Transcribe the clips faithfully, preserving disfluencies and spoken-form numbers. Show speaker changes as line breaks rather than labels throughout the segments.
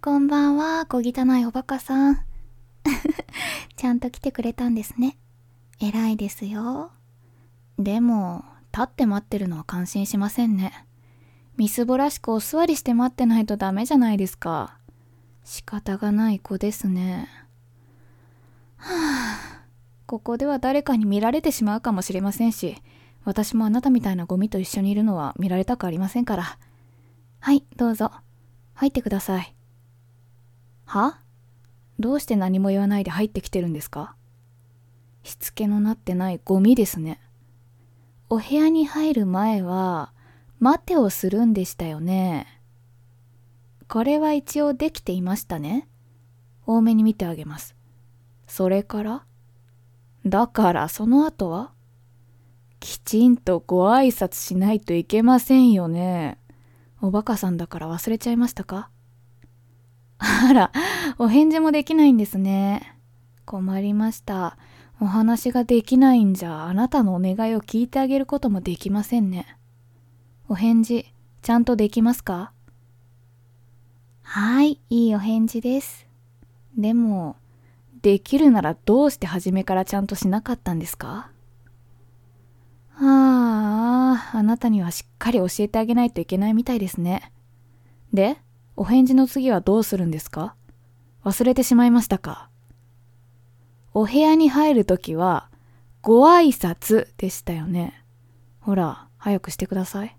こんばんは、小汚いおバカさん。ちゃんと来てくれたんですね。偉いですよ。でも、立って待ってるのは感心しませんね。みすぼらしくお座りして待ってないとダメじゃないですか。仕方がない子ですね。はぁ、ここでは誰かに見られてしまうかもしれませんし、私もあなたみたいなゴミと一緒にいるのは見られたくありませんから。はい、どうぞ。入ってください。は？どうして何も言わないで入ってきてるんですか？しつけのなってないゴミですね。お部屋に入る前は待てをするんでしたよね。これは一応できていましたね。多めに見てあげます。それからだからその後はきちんとご挨拶しないといけませんよね。おバカさんだから忘れちゃいましたか？あら、お返事もできないんですね。困りました。お話ができないんじゃ、あなたのお願いを聞いてあげることもできませんね。お返事、ちゃんとできますか？はい、いいお返事です。でも、できるならどうして初めからちゃんとしなかったんですか？ああ、あなたにはしっかり教えてあげないといけないみたいですね。で、お返事の次はどうするんですか？忘れてしまいましたか？お部屋に入るときは、ご挨拶でしたよね。ほら、早くしてください。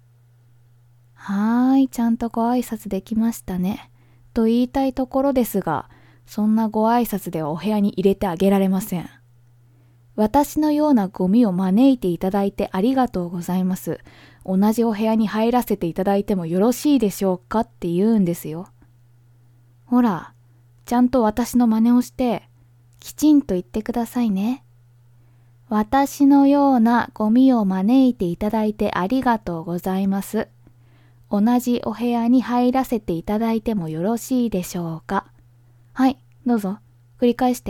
はーい、ちゃんとご挨拶できましたね。と言いたいところですが、そんなご挨拶ではお部屋に入れてあげられません。私のようなゴミを招いていただいてありがとうございます。同じお部屋に入らせていただいてもよろしいでしょうかって言うんですよ。ほら、ちゃんと私の真似をして、きちんと言ってくださいね。私のようなゴミを招いていただいてありがとうございます。同じお部屋に入らせていただいてもよろしいでしょうか。はい、どうぞ。繰り返して。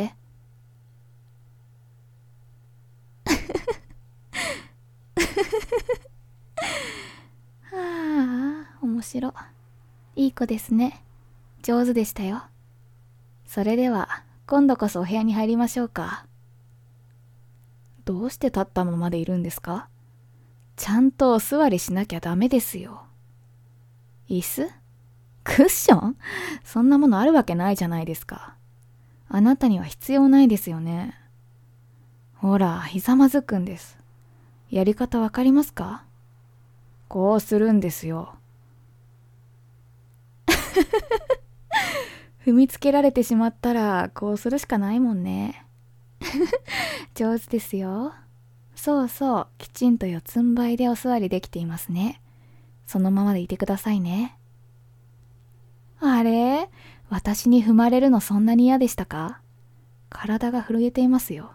はあ、面白い。いい子ですね。上手でしたよ。それでは、今度こそお部屋に入りましょうか。どうして立ったままでいるんですか？ちゃんとお座りしなきゃダメですよ。椅子？クッション？そんなものあるわけないじゃないですか。あなたには必要ないですよね。ほら、ひざまずくんです。やり方わかりますか？こうするんですよ。踏みつけられてしまったら、こうするしかないもんね。上手ですよ。そうそう、きちんと四つん這いでお座りできていますね。そのままでいてくださいね。あれ？私に踏まれるのそんなに嫌でしたか？体が震えていますよ。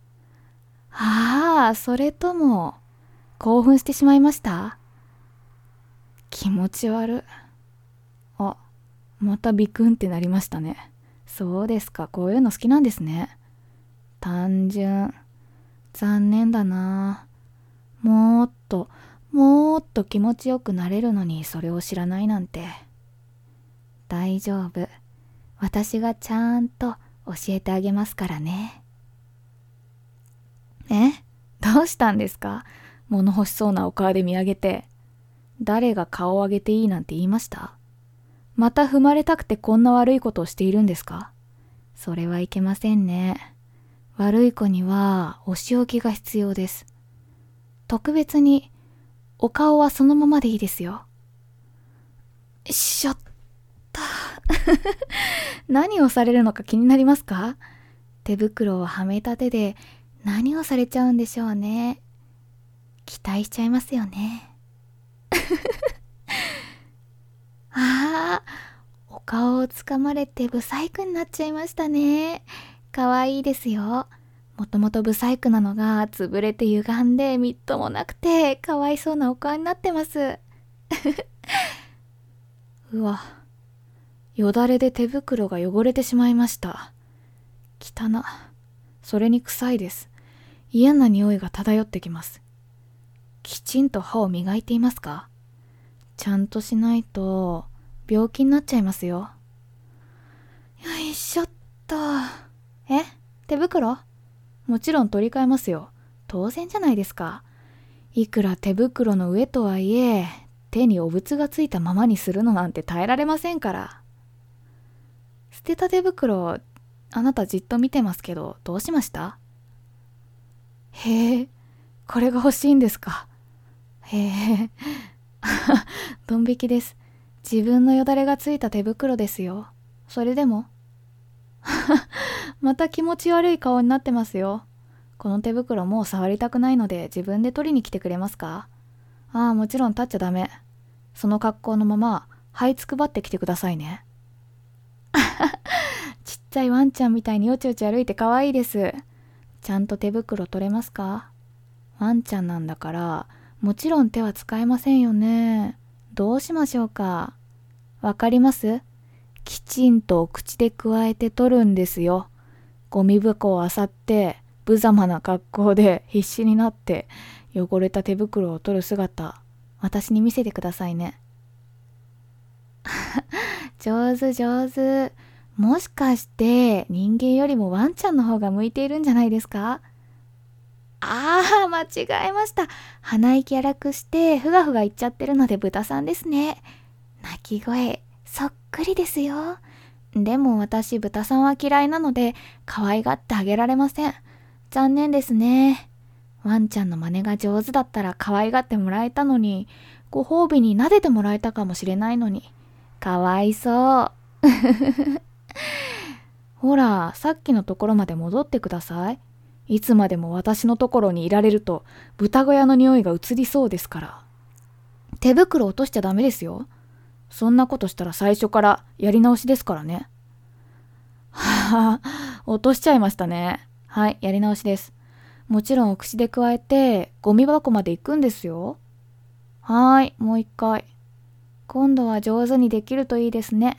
ああ、それとも、興奮してしまいました？気持ち悪い。あ、またビクンってなりましたね。そうですか、こういうの好きなんですね。単純。残念だな。もっと、もっと気持ちよくなれるのにそれを知らないなんて。大丈夫。私がちゃんと教えてあげますからね。え？どうしたんですか？物欲しそうなお顔で見上げて。誰が顔を上げていいなんて言いました？また踏まれたくてこんな悪いことをしているんですか？それはいけませんね。悪い子にはお仕置きが必要です。特別にお顔はそのままでいいですよ。しょった。何をされるのか気になりますか？手袋をはめた手で何をされちゃうんでしょうね。期待しちゃいますよね。ああ、お顔をつかまれてブサイクになっちゃいましたね。かわいいですよ。もともとブサイクなのが潰れて歪んでみっともなくてかわいそうなお顔になってます。うわ、よだれで手袋が汚れてしまいました。汚な。それに臭いです。嫌な匂いが漂ってきます。きちんと歯を磨いていますか？ちゃんとしないと病気になっちゃいますよ。 手袋？もちろん取り替えますよ。当然じゃないですか。いくら手袋の上とはいえ、手にお物がついたままにするのなんて耐えられませんから。捨てた手袋、あなたじっと見てますけど、どうしました？へえ、これが欲しいんですか。へえ、ドン引きです。自分のよだれがついた手袋ですよ。それでもまた気持ち悪い顔になってますよ。この手袋もう触りたくないので自分で取りに来てくれますか？ああ、もちろん立っちゃダメ。その格好のまま這いつくばってきてくださいね。ちっちゃいワンちゃんみたいによちよち歩いて可愛いです。ちゃんと手袋取れますか？ワンちゃんなんだからもちろん手は使えませんよね。どうしましょうか？わかります？きちんと口でくわえて取るんですよ。ゴミ箱を漁って無様な格好で必死になって汚れた手袋を取る姿、私に見せてくださいね。上手上手。もしかして人間よりもワンちゃんの方が向いているんじゃないですか？ああ、間違えました。鼻息荒くしてふがふがいっちゃってるので豚さんですね。鳴き声そっくりですよ。でも私豚さんは嫌いなので可愛がってあげられません。残念ですね。ワンちゃんの真似が上手だったら可愛がってもらえたのに、ご褒美に撫でてもらえたかもしれないのに。かわいそう。ほら、さっきのところまで戻ってください。いつまでも私のところにいられると豚小屋の匂いが移りそうですから。手袋落としちゃダメですよ。そんなことしたら最初からやり直しですからね。はあ、落としちゃいましたね。はい、やり直しです。もちろんお口で加えてゴミ箱まで行くんですよ。はーい、もう一回。今度は上手にできるといいですね。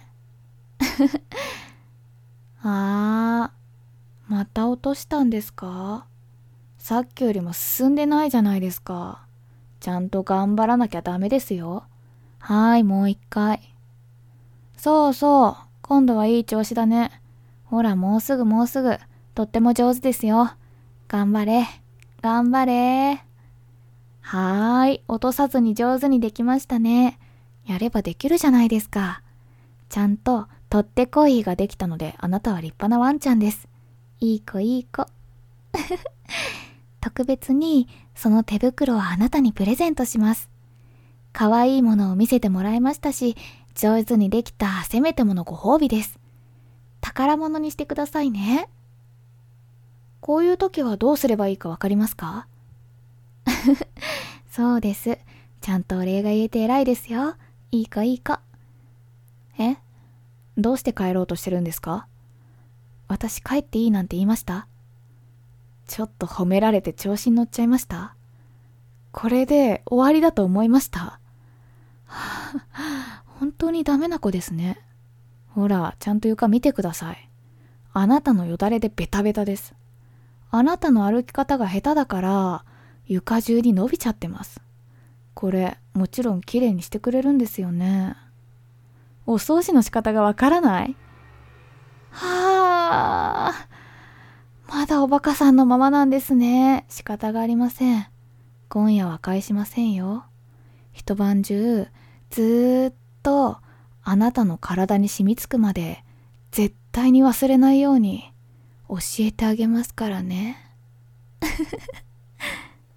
あー、また落としたんですか？さっきよりも進んでないじゃないですか。ちゃんと頑張らなきゃダメですよ。はーい、もう一回。そうそう、今度はいい調子だね。ほら、もうすぐもうすぐ。とっても上手ですよ。頑張れ、頑張れ。はーい、落とさずに上手にできましたね。やればできるじゃないですか。ちゃんと取ってこいができたので、あなたは立派なワンちゃんです。いい子いい子。特別にその手袋をあなたにプレゼントします。可愛いものを見せてもらいましたし、上手にできたせめてものご褒美です。宝物にしてくださいね。こういう時はどうすればいいかわかりますか？そうです。ちゃんとお礼が言えて偉いですよ。いい子いい子。え？どうして帰ろうとしてるんですか？私帰っていいなんて言いました？ちょっと褒められて調子に乗っちゃいました？これで終わりだと思いました？はあ、本当にダメな子ですね。ほら、ちゃんと床見てください。あなたのよだれでベタベタです。あなたの歩き方が下手だから床中に伸びちゃってます。これもちろんきれいにしてくれるんですよね。お掃除の仕方がわからない？はあ、まだおバカさんのままなんですね。仕方がありません。今夜は返しませんよ。一晩中ずーっとあなたの体に染みつくまで絶対に忘れないように教えてあげますからね。